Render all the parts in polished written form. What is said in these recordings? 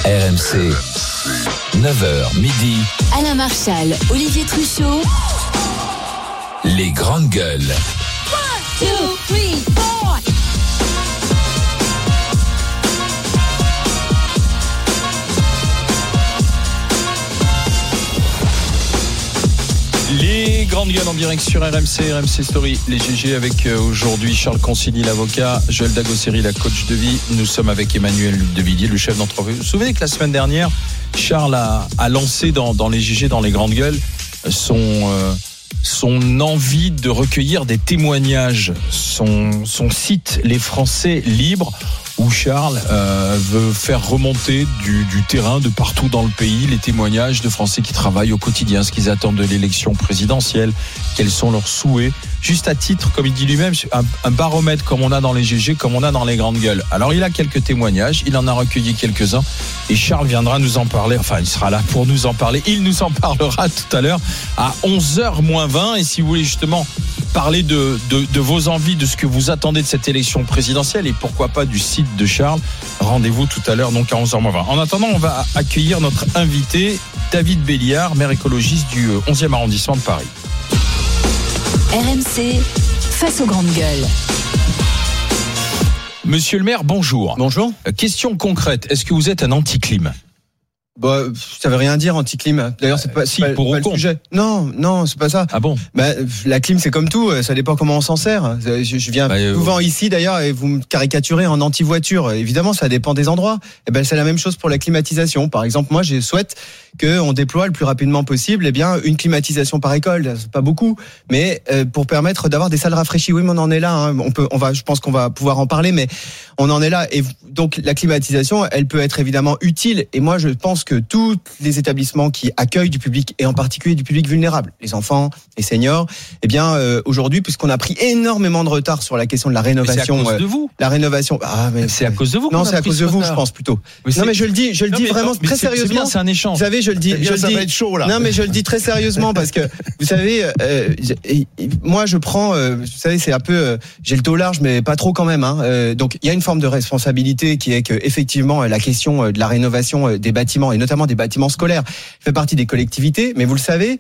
RMC, 9h midi. Alain Marchal, Olivier Truchot. Les grandes gueules. 1, 2, 3, 4. Les grandes gueules en direct sur RMC Story, les GG avec aujourd'hui Charles Consigny, l'avocat, Joël Dagosseri, la coach de vie. Nous sommes avec Emmanuel Devilliers, le chef d'entreprise. Vous vous souvenez que la semaine dernière, Charles a lancé dans les GG, dans les grandes gueules, son envie de recueillir des témoignages, son site Les Français Libres, où Charles veut faire remonter du terrain de partout dans le pays les témoignages de Français qui travaillent au quotidien, ce qu'ils attendent de l'élection présidentielle, quels sont leurs souhaits, juste à titre, comme il dit lui-même, un baromètre comme on a dans les GG, comme on a dans les grandes gueules. Alors il a quelques témoignages, il en a recueilli quelques-uns et Charles viendra nous en parler, enfin il sera là pour nous en parler, il nous en parlera tout à l'heure à 11h-20, et si vous voulez justement parler de vos envies, de ce que vous attendez de cette élection présidentielle et pourquoi pas du site de Charles, rendez-vous tout à l'heure donc à 11h20. En attendant, on va accueillir notre invité David Béliard, maire écologiste du 11e arrondissement de Paris. RMC, face aux grandes gueules. Monsieur le maire, bonjour. Bonjour. Question concrète, est-ce que vous êtes un anti-clim ? Bah, ça veut rien dire anti-clim. D'ailleurs, c'est pas, si, pas, pour pas le sujet. Non, c'est pas ça. Ah bon ? Bah, la clim, c'est comme tout. Ça dépend comment on s'en sert. Je viens souvent ici d'ailleurs et vous me caricaturez en anti-voiture. Évidemment, ça dépend des endroits. Et ben, c'est la même chose pour la climatisation. Par exemple, moi, je souhaite qu'on déploie le plus rapidement possible, une climatisation par école. C'est pas beaucoup, mais pour permettre d'avoir des salles rafraîchies. Oui, mais on en est là. Hein. Je pense qu'on va pouvoir en parler, mais on en est là. Et donc, la climatisation, elle peut être évidemment utile. Et moi, je pense que tous les établissements qui accueillent du public, et en particulier du public vulnérable, les enfants, les seniors, aujourd'hui, puisqu'on a pris énormément de retard sur la question de la rénovation. Mais c'est à cause de vous. La rénovation. C'est à cause de vous. Non, c'est à cause de vous, je pense plutôt. Non, mais je le dis vraiment très sérieusement. C'est bien, c'est un échange. Vous savez, je le dis. Ça va être chaud là. Non, mais je le dis très sérieusement parce que vous savez, moi, je prends. Vous savez, c'est un peu. J'ai le dos large, mais pas trop quand même. Donc, il y a une forme de responsabilité qui est que effectivement, la question de la rénovation des bâtiments et notamment des bâtiments scolaires fait partie des collectivités. Mais vous le savez,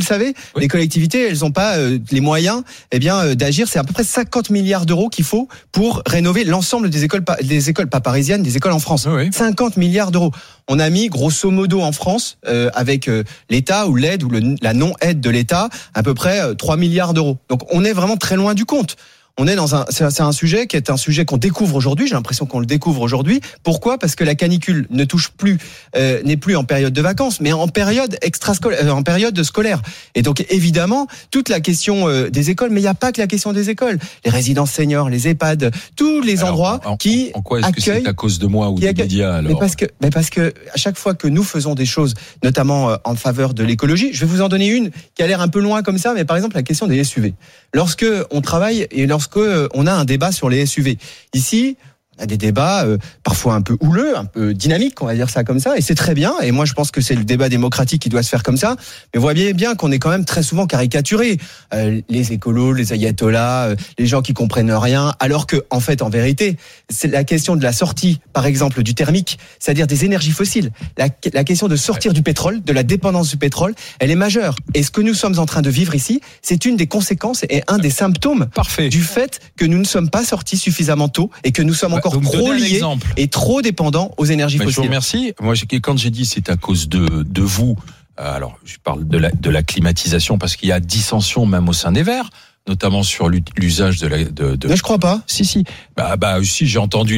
les collectivités, elles n'ont pas les moyens, d'agir. C'est à peu près 50 milliards d'euros qu'il faut pour rénover l'ensemble des écoles pas parisiennes, des écoles en France. Oui. 50 milliards d'euros. On a mis grosso modo en France, avec l'État ou l'aide ou la non-aide de l'État, à peu près 3 milliards d'euros. Donc on est vraiment très loin du compte. On est c'est un sujet qui est un sujet qu'on découvre aujourd'hui. J'ai l'impression qu'on le découvre aujourd'hui. Pourquoi ? Parce que la canicule ne touche plus, n'est plus en période de vacances, mais en période extrascolaire, en période scolaire. Et donc évidemment, toute la question des écoles, mais il n'y a pas que la question des écoles. Les résidences seniors, les EHPAD, tous les endroits qui en quoi est-ce accueillent, que c'est à cause de moi ou des médias alors ? Mais parce que à chaque fois que nous faisons des choses, notamment en faveur de l'écologie, je vais vous en donner une qui a l'air un peu loin comme ça, mais par exemple la question des SUV. Lorsque on travaille et lorsque on a un débat sur les SUV. Ici, on a des débats parfois un peu houleux, un peu dynamiques, on va dire ça comme ça, et c'est très bien, et moi je pense que c'est le débat démocratique qui doit se faire comme ça, mais vous voyez bien qu'on est quand même très souvent caricaturé, les écolos, les ayatollahs, les gens qui comprennent rien, alors que en fait, en vérité, c'est la question de la sortie, par exemple, du thermique, c'est-à-dire des énergies fossiles, la question de sortir du pétrole, de la dépendance du pétrole, elle est majeure, et ce que nous sommes en train de vivre ici, c'est une des conséquences et un des symptômes du fait que nous ne sommes pas sortis suffisamment tôt, et que nous sommes encore trop liés et trop dépendants aux énergies fossiles. Je vous remercie. Moi, quand j'ai dit c'est à cause de vous, alors je parle de la climatisation parce qu'il y a dissension même au sein des Verts, notamment sur l'usage de Mais je crois pas. Si. Si, j'ai entendu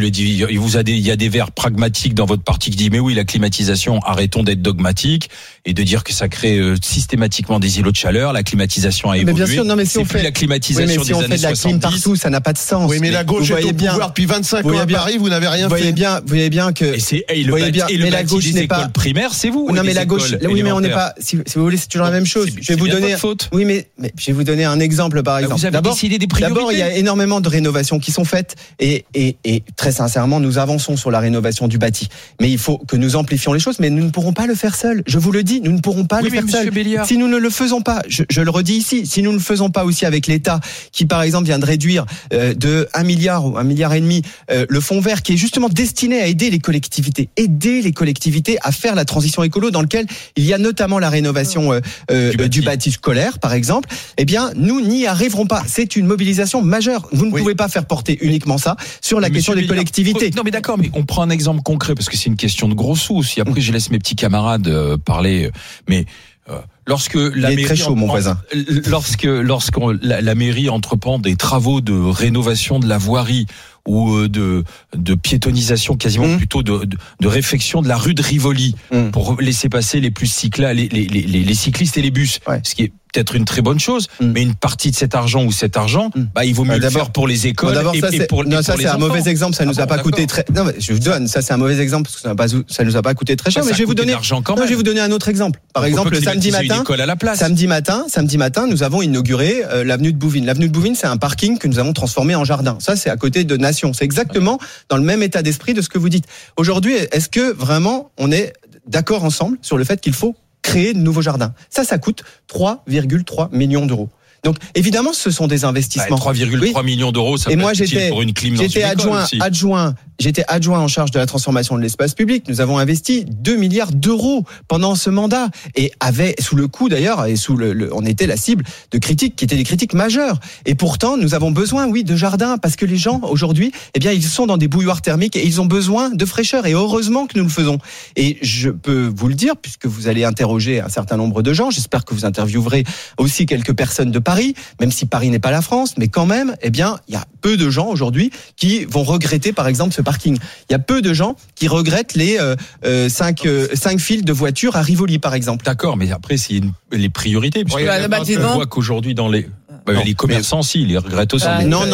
il y a des Verts pragmatiques dans votre parti qui disent mais oui, la climatisation, arrêtons d'être dogmatiques et de dire que ça crée systématiquement des îlots de chaleur. La climatisation a évolué. Mais bien sûr, non, mais si on fait la climatisation des années 70. Si on fait de la clim partout, ça n'a pas de sens. Oui, mais la gauche est au pouvoir depuis 25 ans à Paris, vous n'avez rien fait. Vous voyez bien que. Et la gauche n'est pas. Primaire, c'est vous. Non, mais la gauche. Oui, mais on n'est pas. Si vous voulez, c'est toujours la même chose. Je vais vous donner. Faute. Oui, mais je vais vous donner un exemple par par exemple. Vous avez décidé des priorités. D'abord, il y a énormément de rénovations qui sont faites et très sincèrement, nous avançons sur la rénovation du bâti. Mais il faut que nous amplifions les choses, mais nous ne pourrons pas le faire seuls. Je vous le dis, nous ne pourrons pas le faire seuls. Si nous ne le faisons pas, je le redis ici, si nous ne le faisons pas aussi avec l'État, qui par exemple vient de réduire de 1 milliard ou 1,5 milliard le fonds vert, qui est justement destiné à aider les collectivités à faire la transition écolo, dans lequel il y a notamment la rénovation du bâti scolaire, par exemple. Eh bien, nous n'y arriverons pas. C'est une mobilisation majeure. Vous ne pouvez pas faire porter uniquement ça sur la question des collectivités. Non, mais d'accord, mais on prend un exemple concret parce que c'est une question de gros sous. Si après je laisse mes petits camarades parler, mais lorsque la mairie très chaud, mon voisin. Lorsque la mairie entreprend des travaux de rénovation de la voirie ou de piétonisation, quasiment plutôt de réfection de la rue de Rivoli pour laisser passer les plus cyclistes, les cyclistes et les bus, ce qui est peut-être une très bonne chose, mais une partie de cet argent il vaut mieux le faire pour les écoles pour les ça c'est un mauvais exemple, ça nous a pas coûté très. Non, mais je vous donne, ça c'est un mauvais exemple parce que ça nous a pas coûté très cher. Mais je vais vous donner un autre exemple. Par exemple, le samedi matin, nous avons inauguré l'avenue de Bouvines. L'avenue de Bouvines, c'est un parking que nous avons transformé en jardin. Ça, c'est à côté de Nation. C'est exactement dans le même état d'esprit de ce que vous dites. Aujourd'hui, est-ce que vraiment on est d'accord ensemble sur le fait qu'il faut créer de nouveaux jardins? Ça coûte 3,3 millions d'euros. Donc évidemment, ce sont des investissements. 3,3 millions d'euros, ça peut être utile pour une clim dans une école aussi. J'étais adjoint en charge de la transformation de l'espace public. Nous avons investi 2 milliards d'euros pendant ce mandat et sous le coup d'ailleurs, et on était la cible de critiques qui étaient des critiques majeures. Et pourtant, nous avons besoin, de jardins, parce que les gens aujourd'hui, ils sont dans des bouilloires thermiques et ils ont besoin de fraîcheur. Et heureusement que nous le faisons. Et je peux vous le dire, puisque vous allez interroger un certain nombre de gens. J'espère que vous interviewerez aussi quelques personnes de Paris, même si Paris n'est pas la France, mais quand même, il y a peu de gens aujourd'hui qui vont regretter, par exemple, ce parking. Il y a peu de gens qui regrettent les 5 files de voitures à Rivoli, par exemple. D'accord, mais après, c'est les priorités. On voit qu'aujourd'hui, dans les commerçants, ils les regrettent aussi.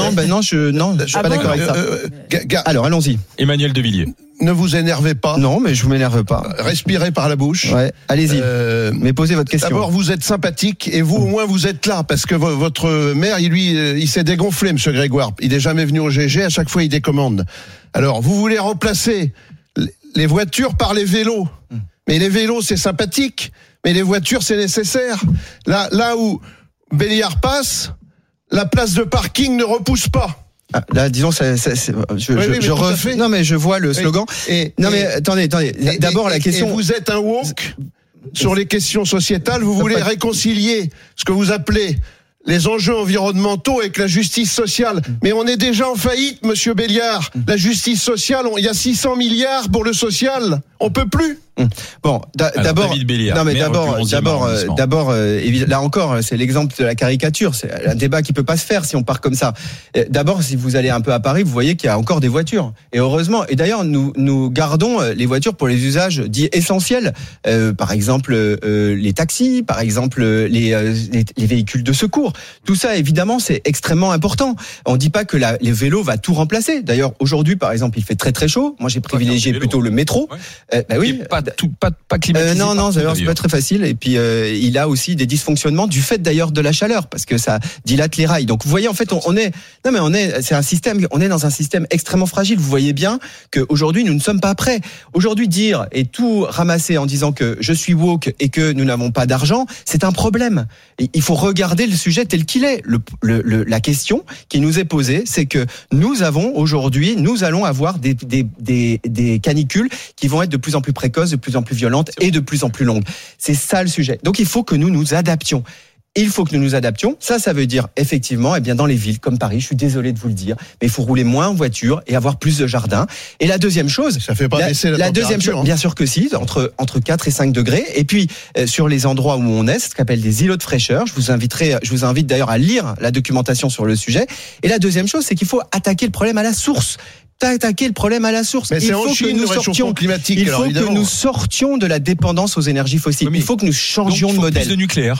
Je suis pas d'accord avec ça. Alors, allons-y. Emmanuel Devilliers. Ne vous énervez pas. Non, mais je vous m'énerve pas. Respirez par la bouche. Ouais, allez-y. Mais posez votre question. D'abord, vous êtes sympathique et vous, au moins, vous êtes là parce que votre maire, il s'est dégonflé, monsieur Grégoire. Il n'est jamais venu au GG. À chaque fois, il décommande. Alors, vous voulez remplacer les voitures par les vélos. Mais les vélos, c'est sympathique. Mais les voitures, c'est nécessaire. Là où Béliard passe, la place de parking ne repousse pas. Là, disons, non, mais je vois le slogan. Mais attendez. D'abord, la question. Et vous êtes un woke sur les questions sociétales. Vous voulez réconcilier ce que vous appelez les enjeux environnementaux avec la justice sociale. Mais on est déjà en faillite, monsieur Béliard. La justice sociale, il y a 600 milliards pour le social. On peut plus. Bon, d'abord, là encore, c'est l'exemple de la caricature. C'est un débat qui peut pas se faire si on part comme ça. D'abord, si vous allez un peu à Paris, vous voyez qu'il y a encore des voitures. Et heureusement. Et d'ailleurs, nous gardons les voitures pour les usages dits essentiels. Par exemple, les taxis, par exemple, les véhicules de secours. Tout ça, évidemment, c'est extrêmement important. On dit pas que les vélos va tout remplacer. D'ailleurs, aujourd'hui, par exemple, il fait très très chaud. Moi, j'ai privilégié plutôt le métro. Pas climatisé. Non, d'ailleurs, c'est pas très facile. Et puis, il a aussi des dysfonctionnements du fait d'ailleurs de la chaleur, parce que ça dilate les rails. Donc, vous voyez, en fait, on est dans un système extrêmement fragile. Vous voyez bien qu'aujourd'hui, nous ne sommes pas prêts. Aujourd'hui, dire et tout ramasser en disant que je suis woke et que nous n'avons pas d'argent, c'est un problème. Et il faut regarder le sujet tel qu'il est. La question qui nous est posée, c'est que nous allons avoir des canicules qui vont être de plus en plus précoces, de plus en plus violentes et de plus en plus longues. C'est ça le sujet. Donc il faut que nous nous adaptions. Ça veut dire effectivement, dans les villes comme Paris, je suis désolé de vous le dire, mais il faut rouler moins en voiture et avoir plus de jardins. Et la deuxième chose, ça fait pas baisser la deuxième chose, bien sûr que si, entre 4 et 5 degrés. Et puis sur les endroits où on est, c'est ce qu'on appelle des îlots de fraîcheur. Je vous invite d'ailleurs à lire la documentation sur le sujet. Et la deuxième chose, c'est qu'il faut attaquer le problème à la source. Mais c'est en Chine le réchauffement climatique. Il faut que nous sortions de la dépendance aux énergies fossiles. Il faut que nous changions de modèle. Plus de nucléaire.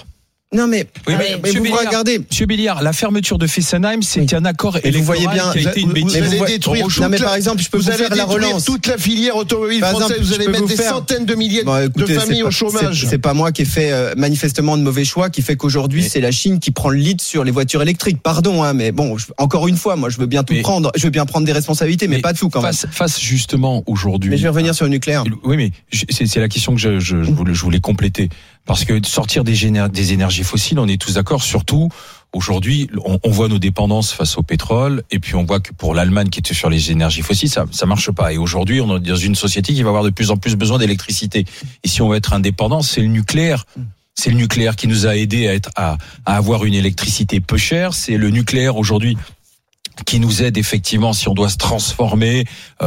Non, mais, Oui, mais Monsieur vous Béliard, regardez. Monsieur Béliard, la fermeture de Fessenheim, c'est un accord Et vous voyez électoral bien, qui a été une vous bêtise. allez détruire Non, mais par exemple, je peux vous vous allez faire la détruire relance. toute la filière automobile Par française. exemple, Vous je allez peux mettre vous des faire- centaines de milliers Bon, écoutez, de familles c'est au pas- chômage. C'est pas moi qui ai fait manifestement de mauvais choix, qui fait qu'aujourd'hui c'est la Chine qui prend le lead sur les voitures électriques. Pardon, hein, mais bon, encore une fois, moi je veux bien tout Mais- prendre, je veux bien prendre des responsabilités, mais pas tout quand même. Face justement aujourd'hui. Mais je vais revenir sur le nucléaire. Oui, mais c'est la question que je voulais compléter. Parce que sortir des énergies fossiles, on est tous d'accord, surtout aujourd'hui, on voit nos dépendances face au pétrole, et puis on voit que pour l'Allemagne qui était sur les énergies fossiles, ça marche pas. Et aujourd'hui, on est dans une société qui va avoir de plus en plus besoin d'électricité. Et si on veut être indépendant, c'est le nucléaire. C'est le nucléaire qui nous a aidé à avoir une électricité peu chère. C'est le nucléaire aujourd'hui qui nous aide effectivement si on doit se transformer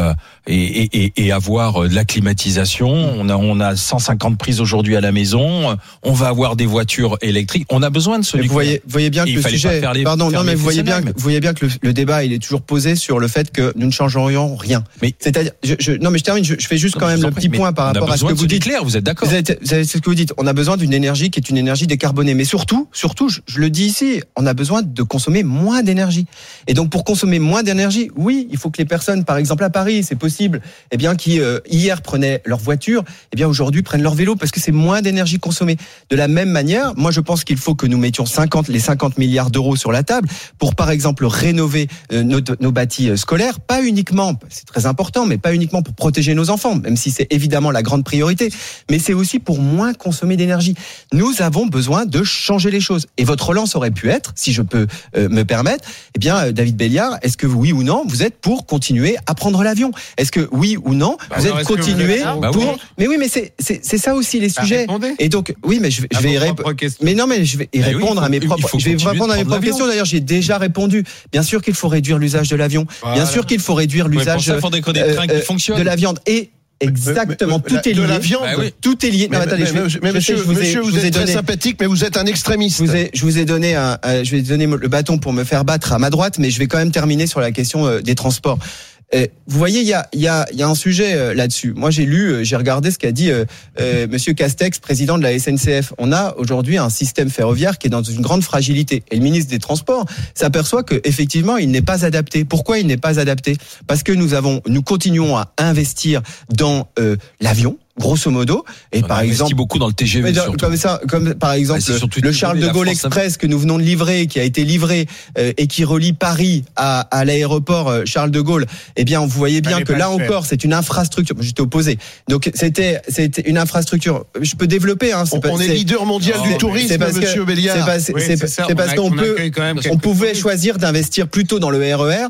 et avoir de la climatisation. On a 150 prises aujourd'hui à la maison. On va avoir des voitures électriques. On a besoin de ce Mais nucléaire. vous voyez bien que Et il le fallait sujet. pas faire les- Pardon, faire non, mais les vous voyez bien Fessenheim. que le débat il est toujours posé sur le fait que nous ne changerions rien. Mais- C'est-à-dire, non, mais je termine. Je fais juste quand même le petit point par rapport à ce que vous dites. Clair, vous êtes d'accord? C'est ce que vous dites. On a besoin d'une énergie qui est une énergie décarbonée. Mais surtout, je le dis ici, on a besoin de consommer moins d'énergie. Et donc, pour consommer moins d'énergie, oui, il faut que les personnes, par exemple à Paris, c'est possible, eh bien, qui hier prenaient leur voiture, eh bien, aujourd'hui prennent leur vélo parce que c'est moins d'énergie consommée. De la même manière, moi, je pense qu'il faut que nous mettions les 50 milliards d'euros sur la table pour, par exemple, rénover nos bâtis scolaires, pas uniquement, c'est très important, mais pas uniquement pour protéger nos enfants, même si c'est évidemment la grande priorité, mais c'est aussi pour moins consommer d'énergie. Nous avons besoin de changer les choses. Et votre relance aurait pu être, si je peux me permettre, eh bien, David Béliard, est-ce que oui ou non, vous êtes pour continuer à prendre l'avion? Est-ce que oui ou non, vous êtes continué pour... Mais oui, mais c'est ça aussi les sujets. Répondez. Et donc, oui, mais je vais y répondre. Mais non, mais je vais y Ah oui, répondre à mes il propres. faut Je vais continuer répondre à de mes prendre propres questions. D'ailleurs, j'ai déjà répondu. Bien sûr qu'il faut réduire l'usage de l'avion. Bien sûr qu'il faut réduire Pour l'usage ça, il faudrait qu'on ait des trains qui fonctionnent. de la viande. Et exactement, tout est De lié. la viande. Bah oui. Tout est lié. Non, attendez, Mais monsieur, vous êtes très sympathique, mais vous êtes un extrémiste. je vous ai donné je vais donner le bâton pour me faire battre à ma droite, mais je vais quand même terminer sur la question des transports. Vous voyez, il y a un sujet là-dessus. Moi, j'ai regardé ce qu'a dit Monsieur Castex, président de la SNCF. On a aujourd'hui un système ferroviaire qui est dans une grande fragilité. Et le ministre des Transports s'aperçoit que effectivement, il n'est pas adapté. Pourquoi il n'est pas adapté? Parce que nous continuons à investir dans l'avion. Grosso modo, et On par a investi exemple beaucoup dans le TGV surtout. comme par exemple c'est surtout le TGV, Charles de la Gaulle France Express que nous venons de livrer, qui a été livré et qui relie Paris à l'aéroport Charles de Gaulle. Eh bien, vous voyez bien Fallait que pas là le faire. encore, c'est une infrastructure. J'étais opposé. Donc c'était une infrastructure. Je peux développer. Hein, On est leader mondial du tourisme, c'est parce que- monsieur Béliard. c'est parce qu'on peut. On pouvait choisir d'investir plutôt dans le RER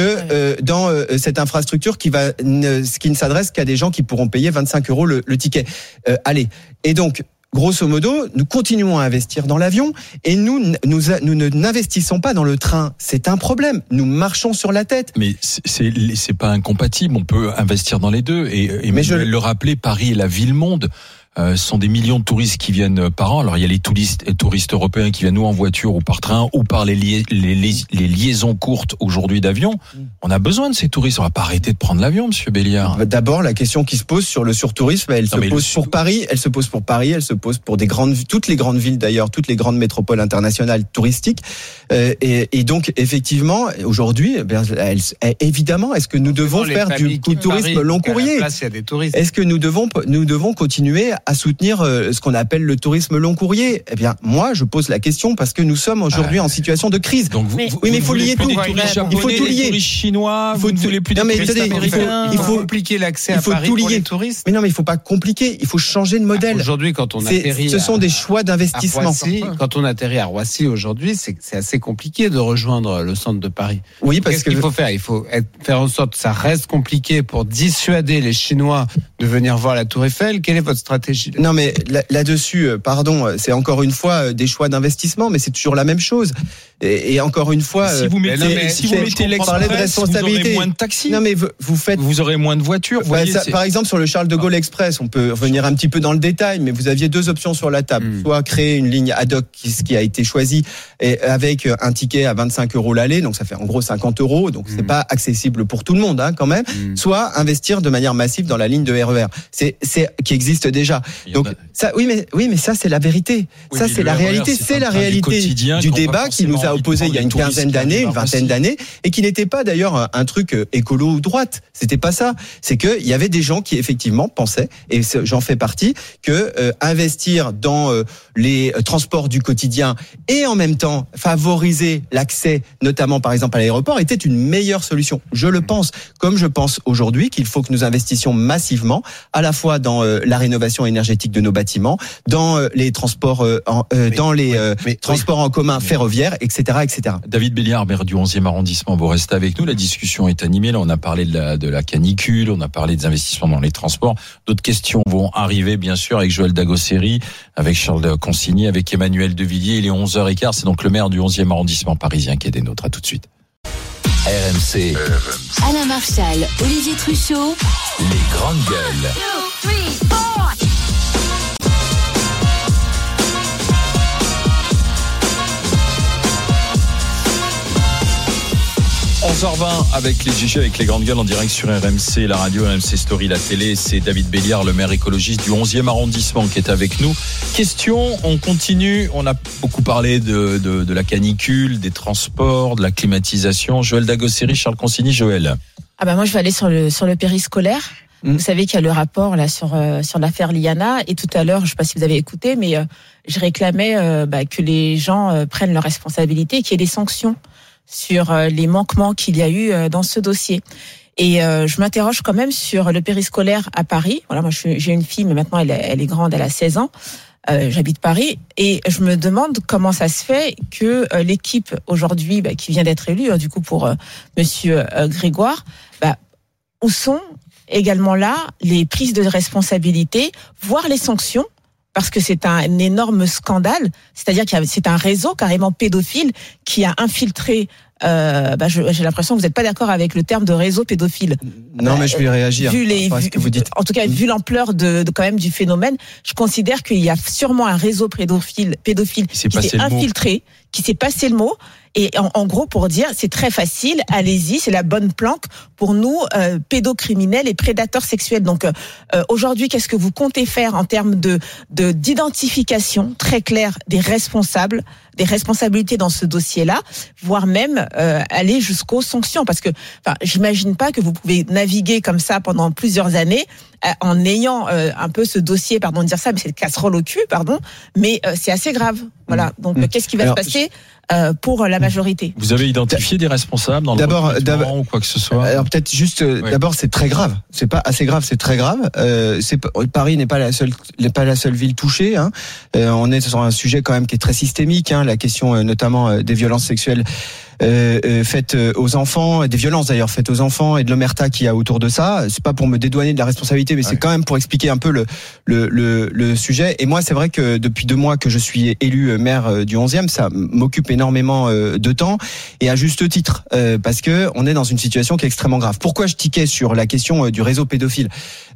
que dans cette infrastructure qui ne s'adresse qu'à des gens qui pourront payer 25 € le ticket. Allez. Et donc, grosso modo, nous continuons à investir dans l'avion et nous n'investissons pas dans le train. C'est un problème. Nous marchons sur la tête. Mais c'est pas incompatible. On peut investir dans les deux. Et Mais Emmanuel le rappelait, Paris est la ville-monde. Sont des millions de touristes qui viennent par an. Alors il y a les touristes européens qui viennent ou en voiture ou par train ou par les liaisons courtes aujourd'hui d'avion. On a besoin de ces touristes. On va pas arrêter de prendre l'avion, monsieur Béliard. D'abord, la question qui se pose sur le surtourisme, elle se pose pour Paris, elle se pose pour toutes les grandes villes d'ailleurs, toutes les grandes métropoles internationales touristiques. Et donc, effectivement, aujourd'hui, évidemment, est-ce que nous devons faire du tourisme long courrier? Est-ce que nous devons continuer à soutenir ce qu'on appelle le tourisme long courrier? Eh bien, moi, je pose la question parce que nous sommes aujourd'hui en situation de crise. Donc oui, mais il faut lier tout. Il faut tout lier. Les touristes chinois, vous ne voulez plus des touristes américains. Il faut compliquer l'accès à Paris pour les touristes. Mais non, mais il faut pas compliquer. Il faut changer de modèle. Aujourd'hui, quand on atterrit, ce sont des choix d'investissement. Quand on atterrit à Roissy aujourd'hui, c'est assez compliqué de rejoindre le centre de Paris. Oui, parce Qu'est-ce qu'il faut faire? Il faut faire en sorte que ça reste compliqué pour dissuader les Chinois de venir voir la Tour Eiffel. Quelle est votre stratégie? Non, mais là-dessus, pardon, c'est encore une fois des choix d'investissement, mais c'est toujours la même chose. Et encore une fois, si vous mettez l'Express, vous aurez moins de taxis. Non, mais vous aurez moins de voitures. Par exemple, sur le Charles de Gaulle Express, on peut revenir un petit peu dans le détail, mais vous aviez deux options sur la table. Soit créer une ligne ad hoc, ce qui a été choisi, avec un ticket à 25 € l'aller, donc ça fait en gros 50 €, donc c'est pas accessible pour tout le monde, hein, quand même. Soit investir de manière massive dans la ligne de RER. C'est qui existe déjà. Voilà. Donc ça, oui, mais ça c'est la vérité. Oui, ça mais c'est le la RER, réalité. c'est C'est un la train du réalité quotidien du qu'on va débat qui nous a forcément opposé il y a une prendre les quinzaine d'années, une touristes vingtaine aussi. d'années, et qui n'était pas d'ailleurs un truc écolo ou droite. C'était pas ça. C'est que il y avait des gens qui effectivement pensaient, et j'en fais partie, que investir dans les transports du quotidien et en même temps favoriser l'accès, notamment par exemple à l'aéroport, était une meilleure solution. Je le pense, comme je pense aujourd'hui qu'il faut que nous investissions massivement, à la fois dans la rénovation énergétique de nos bâtiments, dans les transports, transports en commun ferroviaires, etc., etc. David Béliard, maire du 11e arrondissement, vous restez avec nous. La discussion est animée. Là, on a parlé de la canicule, on a parlé des investissements dans les transports. D'autres questions vont arriver, bien sûr, avec Joël Dagosseri, avec Charles Consigny, avec Emmanuel Devilliers. Il est 11h15. C'est donc le maire du 11e arrondissement parisien qui est des nôtres. À tout de suite. RMC, Alain Marchal, Olivier Truchot. les grandes gueules. 2, 3, 4. 11h20 avec les GG, avec les grandes gueules en direct sur RMC, la radio, RMC Story, la télé. C'est David Béliard, le maire écologiste du 11e arrondissement qui est avec nous. Question, on continue. On a beaucoup parlé de la canicule, des transports, de la climatisation. Joël Dagosseri, Charles Consigny, Joël. Ah bah moi je vais aller sur le périscolaire. Vous savez qu'il y a le rapport là sur l'affaire Liana, et tout à l'heure, je sais pas si vous avez écouté, mais je réclamais que les gens prennent leurs responsabilités et qu'il y ait des sanctions sur les manquements qu'il y a eu dans ce dossier. Et je m'interroge quand même sur le périscolaire à Paris. Voilà, moi j'ai une fille, mais maintenant elle est grande, elle a 16 ans. J'habite Paris et je me demande comment ça se fait que l'équipe aujourd'hui qui vient d'être élue, du coup pour Monsieur Grégoire, où sont également là les prises de responsabilité, voire les sanctions, parce que c'est un énorme scandale. C'est-à-dire c'est un réseau carrément pédophile qui a infiltré. J'ai l'impression que vous n'êtes pas d'accord avec le terme de réseau pédophile. Non, mais je vais réagir. Vu ce que vous dites. En tout cas, vu l'ampleur de quand même du phénomène, je considère qu'il y a sûrement un réseau pédophile qui s'est infiltré, qui s'est passé le mot. Et en gros, pour dire, c'est très facile, allez-y, c'est la bonne planque pour nous, pédocriminels et prédateurs sexuels. Donc, aujourd'hui, qu'est-ce que vous comptez faire en termes d'identification très claire des responsables, des responsabilités dans ce dossier-là, voire même aller jusqu'aux sanctions, parce que, j'imagine pas que vous pouvez naviguer comme ça pendant plusieurs années en ayant un peu ce dossier, pardon de dire ça, mais c'est le casserole au cul, pardon, mais c'est assez grave. Voilà. Donc, qu'est-ce qui va se passer pour la majorité? Vous avez identifié des responsables dans le recrutement ou quoi que ce soit? Alors peut-être juste d'abord, c'est très grave. C'est pas assez grave, c'est très grave. Paris n'est pas la seule ville touchée. Hein. On est sur un sujet quand même qui est très systémique. Hein, la question notamment des violences sexuelles faites aux enfants, des violences d'ailleurs faites aux enfants et de l'omerta qu'il y a autour de ça. C'est pas pour me dédouaner de la responsabilité, mais c'est quand même pour expliquer un peu le sujet. Et moi, c'est vrai que depuis 2 mois que je suis élu maire du 11e, ça m'occupe énormément de temps, et à juste titre, parce que on est dans une situation qui est extrêmement grave. Pourquoi je tiquais sur la question du réseau pédophile?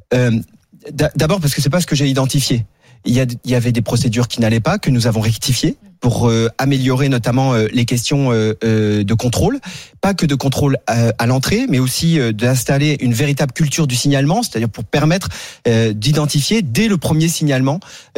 D'abord parce que c'est pas ce que j'ai identifié. Il y avait des procédures qui n'allaient pas, que nous avons rectifiées pour améliorer notamment les questions de contrôle, pas que de contrôle à l'entrée, mais aussi d'installer une véritable culture du signalement, c'est-à-dire pour permettre d'identifier dès le premier signalement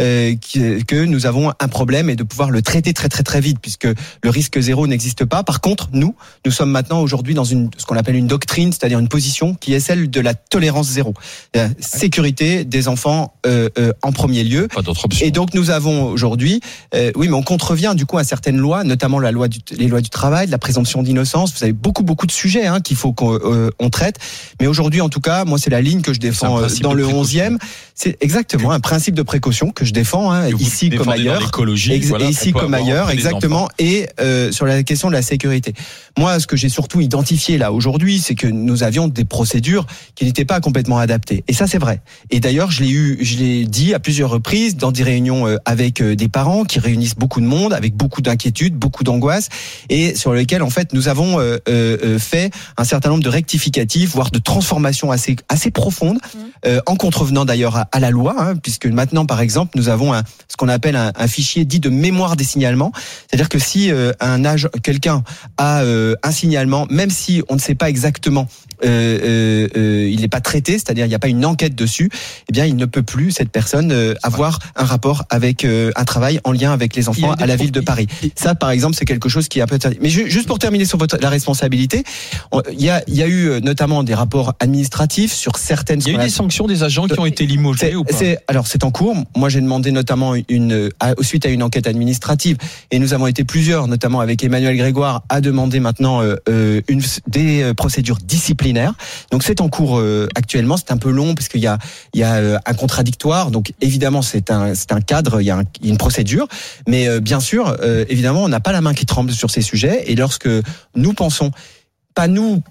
que nous avons un problème et de pouvoir le traiter très très très vite, puisque le risque zéro n'existe pas. Par contre, nous sommes maintenant aujourd'hui dans ce qu'on appelle une doctrine, c'est-à-dire une position qui est celle de la tolérance zéro, la sécurité des enfants en premier lieu. Pas d'autre option. Et donc nous avons aujourd'hui, oui, mais on contrevient du coup à certaines lois, notamment les lois du travail, de la présomption d'innocence. Vous avez beaucoup de sujets qu'il faut qu'on traite. Mais aujourd'hui, en tout cas, moi, c'est la ligne que je défends dans le 11e. C'est exactement un principe de précaution que je défends ici comme ailleurs. Ici comme ailleurs, exactement. Et sur la question de la sécurité. Moi, ce que j'ai surtout identifié là aujourd'hui, c'est que nous avions des procédures qui n'étaient pas complètement adaptées. Et ça, c'est vrai. Et d'ailleurs, je l'ai dit à plusieurs reprises dans des réunions avec des parents qui réunissent beaucoup de monde, avec beaucoup d'inquiétudes, beaucoup d'angoisse, et sur lesquels en fait nous avons fait un certain nombre de rectificatifs, voire de transformations assez profondes, en contrevenant d'ailleurs à la loi, puisque maintenant par exemple nous avons ce qu'on appelle un fichier dit de mémoire des signalements, c'est-à-dire que si quelqu'un a un signalement, même si on ne sait pas exactement il n'est pas traité, c'est-à-dire il n'y a pas une enquête dessus, eh bien il ne peut plus, cette personne, avoir un rapport avec un travail en lien avec les enfants à la ville de Paris. Ça, par exemple, c'est quelque chose qui est un peu interdit. Mais juste pour terminer sur la responsabilité, il y a eu notamment des rapports administratifs sur certaines... Il y a eu des sanctions des agents qui ont été limogés ou pas? Alors c'est en cours. Moi j'ai demandé notamment suite à une enquête administrative, et nous avons été plusieurs, notamment avec Emmanuel Grégoire, à demander maintenant des procédures disciplinaires. Donc c'est en cours actuellement. C'est un peu long parce qu'il y a un contradictoire. Donc évidemment c'est un cadre, il y a une procédure, mais bien sûr évidemment on n'a pas la main qui tremble sur ces sujets, et lorsque nous pensons, pas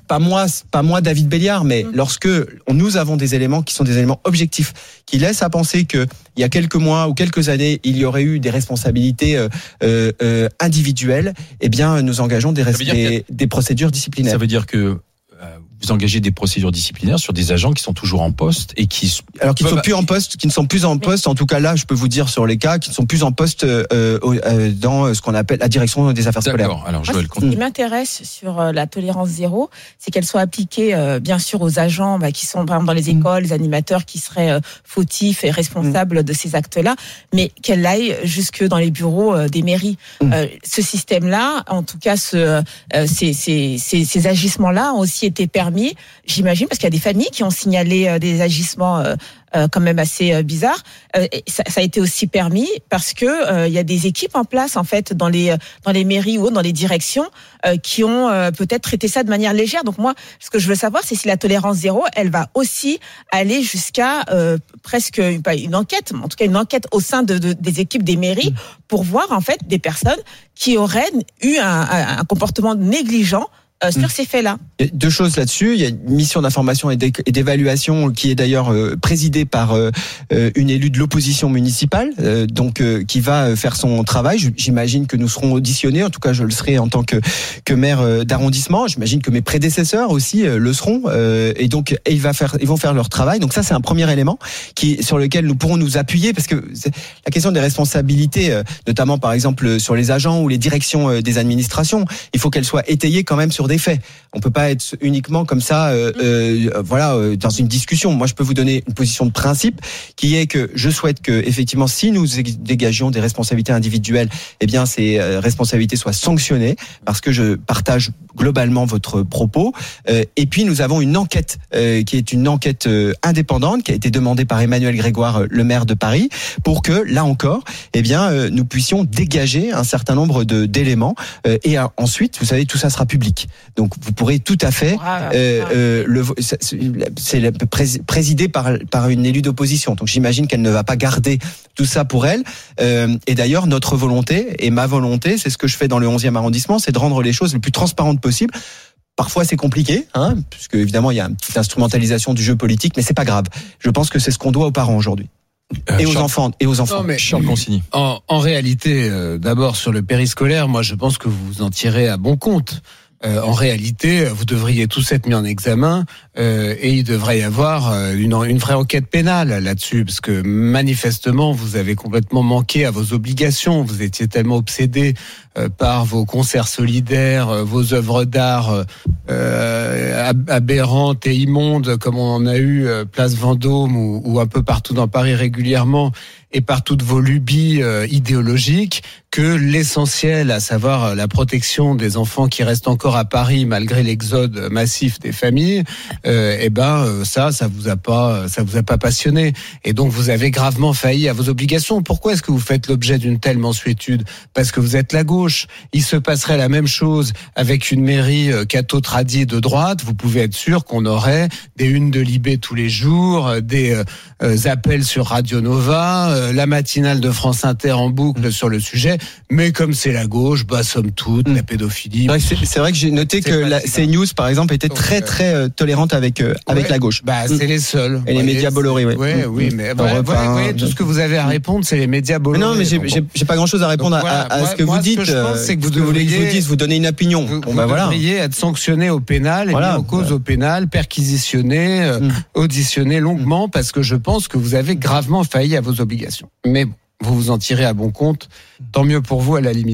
moi David Béliard, mais lorsque nous avons des éléments qui sont des éléments objectifs, qui laissent à penser que il y a quelques mois ou quelques années, il y aurait eu des responsabilités individuelles, eh bien nous engageons des procédures disciplinaires. Ça veut dire que vous engagez des procédures disciplinaires sur des agents qui sont toujours en poste et qui ne sont plus en poste, en tout cas là, je peux vous dire sur les cas qui ne sont plus en poste dans ce qu'on appelle la direction des affaires scolaires. D'accord. Alors, ce qui m'intéresse sur la tolérance zéro, c'est qu'elle soit appliquée bien sûr aux agents qui sont par exemple dans les écoles, les animateurs qui seraient fautifs et responsables de ces actes-là, mais qu'elle aille jusque dans les bureaux des mairies. Ce système-là, en tout cas ces agissements-là ont aussi été permis, j'imagine, parce qu'il y a des familles qui ont signalé des agissements quand même assez bizarres. Ça a été aussi permis parce que il y a des équipes en place en fait dans les mairies ou dans les directions qui ont peut-être traité ça de manière légère. Donc moi, ce que je veux savoir, c'est si la tolérance zéro, elle va aussi aller jusqu'à presque pas une enquête, mais en tout cas une enquête au sein des équipes des mairies pour voir en fait des personnes qui auraient eu un comportement négligent sur ces faits-là. Il y a deux choses là-dessus. Il y a une mission d'information et d'évaluation qui est d'ailleurs présidée par une élue de l'opposition municipale, donc qui va faire son travail. J'imagine que nous serons auditionnés. En tout cas, je le serai en tant que maire d'arrondissement. J'imagine que mes prédécesseurs aussi le seront. Et donc, ils vont faire leur travail. Donc ça, c'est un premier élément sur lequel nous pourrons nous appuyer, parce que la question des responsabilités, notamment par exemple sur les agents ou les directions des administrations, il faut qu'elles soient étayées quand même sur des faits. On peut pas être uniquement comme ça, dans une discussion. Moi, je peux vous donner une position de principe qui est que je souhaite que, effectivement, si nous dégagions des responsabilités individuelles, eh bien, ces responsabilités soient sanctionnées, parce que je partage globalement votre propos. Et puis, nous avons une enquête qui est une enquête indépendante qui a été demandée par Emmanuel Grégoire, le maire de Paris, pour que, là encore, eh bien, nous puissions dégager un certain nombre d'éléments. Et ensuite, vous savez, tout ça sera public. Donc vous pourrez tout à fait c'est présidé par une élue d'opposition. Donc j'imagine qu'elle ne va pas garder tout ça pour elle. Et d'ailleurs notre volonté et ma volonté, c'est ce que je fais dans le 11e arrondissement, c'est de rendre les choses le plus transparentes possible. Parfois c'est compliqué, puisque évidemment il y a une petite instrumentalisation du jeu politique, mais c'est pas grave. Je pense que c'est ce qu'on doit aux parents aujourd'hui. Et aux enfants. Non, mais Charles Consigny. En réalité, d'abord sur le périscolaire, moi je pense que vous en tirez à bon compte. En réalité, vous devriez tous être mis en examen et il devrait y avoir une vraie enquête pénale là-dessus, parce que manifestement, vous avez complètement manqué à vos obligations. Vous étiez tellement obsédé par vos concerts solidaires, vos œuvres d'art aberrantes et immondes, comme on en a eu place Vendôme ou un peu partout dans Paris régulièrement, et par toutes vos lubies idéologiques, que l'essentiel, à savoir la protection des enfants qui restent encore à Paris malgré l'exode massif des familles, ça vous a pas passionné. Et donc vous avez gravement failli à vos obligations. Pourquoi est-ce que vous faites l'objet d'une telle mansuétude? Parce que vous êtes la gauche. Il se passerait la même chose avec une mairie catho-tradie de droite. Vous pouvez être sûr qu'on aurait des unes de Libé tous les jours, des appels sur Radio Nova, la matinale de France Inter en boucle sur le sujet. Mais comme c'est la gauche, somme toute, la pédophilie. C'est vrai que j'ai noté que CNews, par exemple, était très tolérante avec la gauche. C'est les seuls. Et les médias Bolloré, oui, mais tout ce que vous avez à répondre, c'est les médias Bolloré. Non, mais j'ai pas grand-chose à répondre à ce que vous dites. Ce que je pense, c'est que vous donnez une opinion. Vous devriez être sanctionné au pénal, et mis en cause au pénal, perquisitionné, auditionné longuement, parce que je pense que vous avez gravement failli à vos obligations. Mais bon, vous vous en tirez à bon compte, tant mieux pour vous à la limite.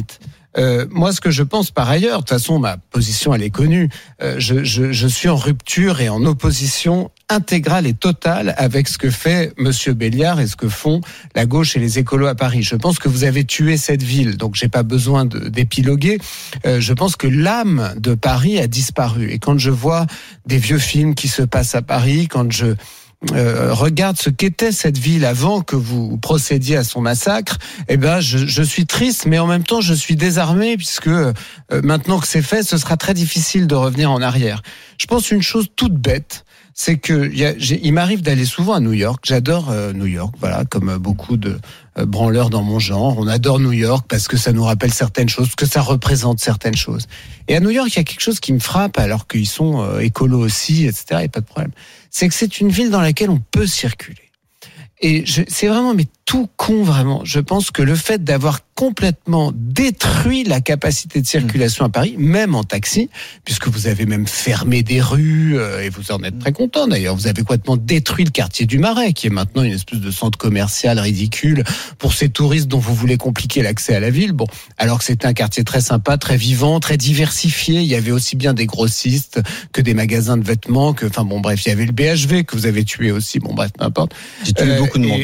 Moi, ce que je pense par ailleurs, de toute façon, ma position, elle est connue. Je suis en rupture et en opposition intégrale et totale avec ce que fait Monsieur Béliard et ce que font la gauche et les écolos à Paris. Je pense que vous avez tué cette ville, donc j'ai pas besoin d'épiloguer. Je pense que l'âme de Paris a disparu. Et quand je vois des vieux films qui se passent à Paris, quand je regarde ce qu'était cette ville avant que vous procédiez à son massacre, eh ben je suis triste, mais en même temps je suis désarmé puisque maintenant que c'est fait, ce sera très difficile de revenir en arrière. Je pense une chose toute bête, c'est que il m'arrive d'aller souvent à New York. J'adore New York, voilà, comme beaucoup de branleurs dans mon genre. On adore New York parce que ça nous rappelle certaines choses, que ça représente certaines choses. Et à New York, il y a quelque chose qui me frappe, alors qu'ils sont écolos aussi, etc. Il n'y a pas de problème. C'est que c'est une ville dans laquelle on peut circuler. Et c'est vraiment, mais tout con vraiment. Je pense que le fait d'avoir complètement détruit la capacité de circulation à Paris, même en taxi, puisque vous avez même fermé des rues, et vous en êtes très content d'ailleurs, vous avez complètement détruit le quartier du Marais, qui est maintenant une espèce de centre commercial ridicule pour ces touristes dont vous voulez compliquer l'accès à la ville. Bon, alors que c'était un quartier très sympa, très vivant, très diversifié. Il y avait aussi bien des grossistes que des magasins de vêtements, que, enfin bon bref, il y avait le BHV que vous avez tué aussi. Bon bref, n'importe. J'ai tué beaucoup de monde.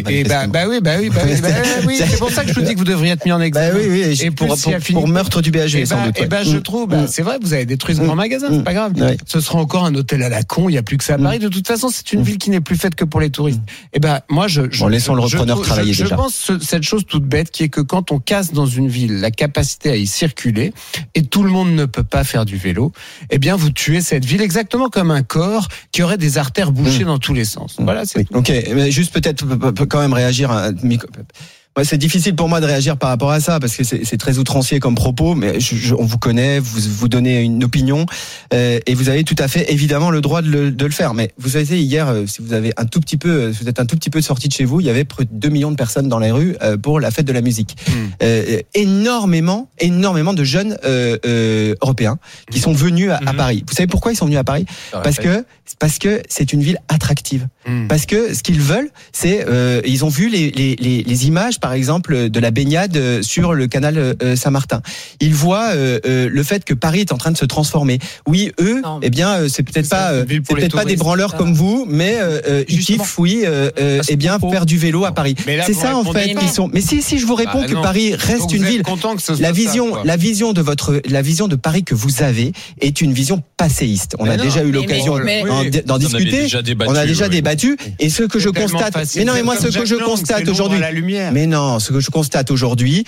Oui, c'est pour ça que je vous dis que vous devriez être mis en examen. Et pour meurtre du BHV, sans doute. Je trouve, c'est vrai, vous avez détruit ce grand magasin, c'est pas grave. Ouais. Ce sera encore un hôtel à la con, il n'y a plus que ça à Paris. De toute façon, c'est une ville qui n'est plus faite que pour les touristes. Moi, laissons le repreneur travailler déjà. Je pense cette chose toute bête qui est que quand on casse dans une ville la capacité à y circuler, et tout le monde ne peut pas faire du vélo, eh bien, vous tuez cette ville exactement comme un corps qui aurait des artères bouchées dans tous les sens. Voilà, c'est tout. Ok, mais juste peut-être quand même réagir à Ouais, c'est difficile pour moi de réagir par rapport à ça parce que c'est très outrancier comme propos, mais on vous connaît, vous donnez une opinion et vous avez tout à fait évidemment le droit de le faire. Mais vous avez hier, si vous avez un tout petit peu, si vous êtes un tout petit peu sorti de chez vous, il y avait près de 2 millions de personnes dans les rues pour la fête de la musique. Énormément de jeunes européens qui sont venus à Paris. Vous savez pourquoi ils sont venus à Paris ? Parce que c'est une ville attractive. Parce que ce qu'ils veulent, c'est ils ont vu les images, par exemple, de la baignade sur le canal Saint-Martin. Ils voient le fait que Paris est en train de se transformer. Oui, eux, eh bien, c'est peut-être pas des branleurs comme vous, mais ils kiffent, eh bien, faire du vélo à Paris. C'est ça en fait qu'ils sont. Mais si je vous réponds que Paris reste une ville, la vision de Paris que vous avez est une vision passéiste. On a déjà eu l'occasion d'en discuter. On a déjà débattu. Et ce que je constate, aujourd'hui, mais non, ce que je constate aujourd'hui,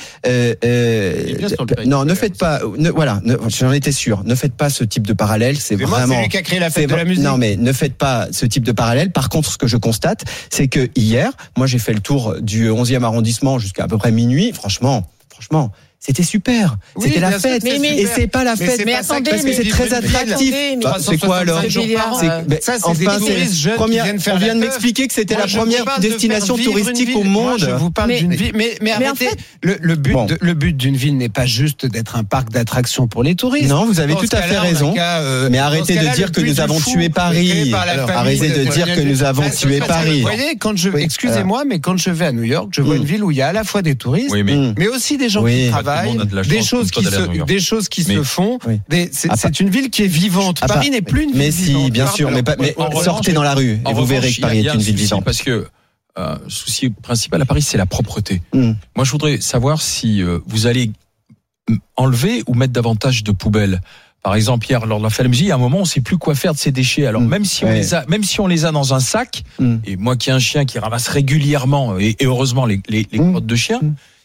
non, ne faites pas, j'en étais sûr, ne faites pas ce type de parallèle. C'est vraiment. C'est lui qui a créé la fête de la musique. Non, mais ne faites pas ce type de parallèle. Par contre, ce que je constate, c'est que hier, moi, j'ai fait le tour du 11e arrondissement jusqu'à à peu près minuit. Franchement. C'était super. C'était la fête. Et c'est pas la fête. Mais attendez, parce que c'est très attractif. C'est quoi alors? Ça, c'est des touristes jeunes qui viennent faire. On vient de m'expliquer que c'était la première destination touristique au monde. Je vous parle d'une ville. Mais arrêtez. Le but d'une ville n'est pas juste d'être un parc d'attractions pour les touristes. Non, vous avez tout à fait raison. Mais arrêtez de dire que nous avons tué Paris. Arrêtez de dire que nous avons tué Paris. Vous voyez, excusez-moi, mais quand je vais à New York, je vois une ville où il y a à la fois des touristes, mais aussi des gens qui travaillent. Des choses qui se font. C'est une ville qui est vivante. Paris n'est plus une ville vivante. Mais si, bien sûr, mais sortez dans la rue et vous verrez que Paris est une ville vivante. Parce que le souci principal à Paris, c'est la propreté. Moi, je voudrais savoir si vous allez enlever ou mettre davantage de poubelles. Par exemple, hier, lors de la fête de la musique, à un moment, on ne sait plus quoi faire de ces déchets. Alors, même si on les a dans un sac, et moi qui ai un chien qui ramasse régulièrement, et heureusement les crottes de chien,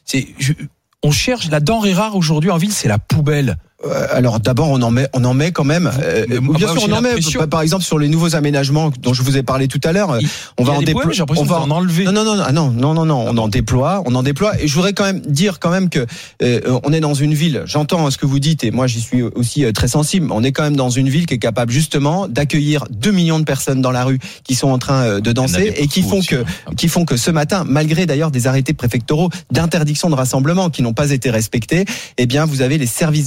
on cherche la denrée rare aujourd'hui en ville, c'est la poubelle. Alors d'abord on en met quand même. Bien sûr on en met. Par exemple sur les nouveaux aménagements dont je vous ai parlé tout à l'heure, on va en déployer. On va en enlever. Non, on en déploie. Et je voudrais quand même dire que on est dans une ville. J'entends ce que vous dites et moi j'y suis aussi très sensible. On est quand même dans une ville qui est capable justement d'accueillir 2 millions de personnes dans la rue qui sont en train de danser et qui font que ce matin, malgré d'ailleurs des arrêtés préfectoraux d'interdiction de rassemblement qui n'ont pas été respectés, eh bien vous avez les services de la ville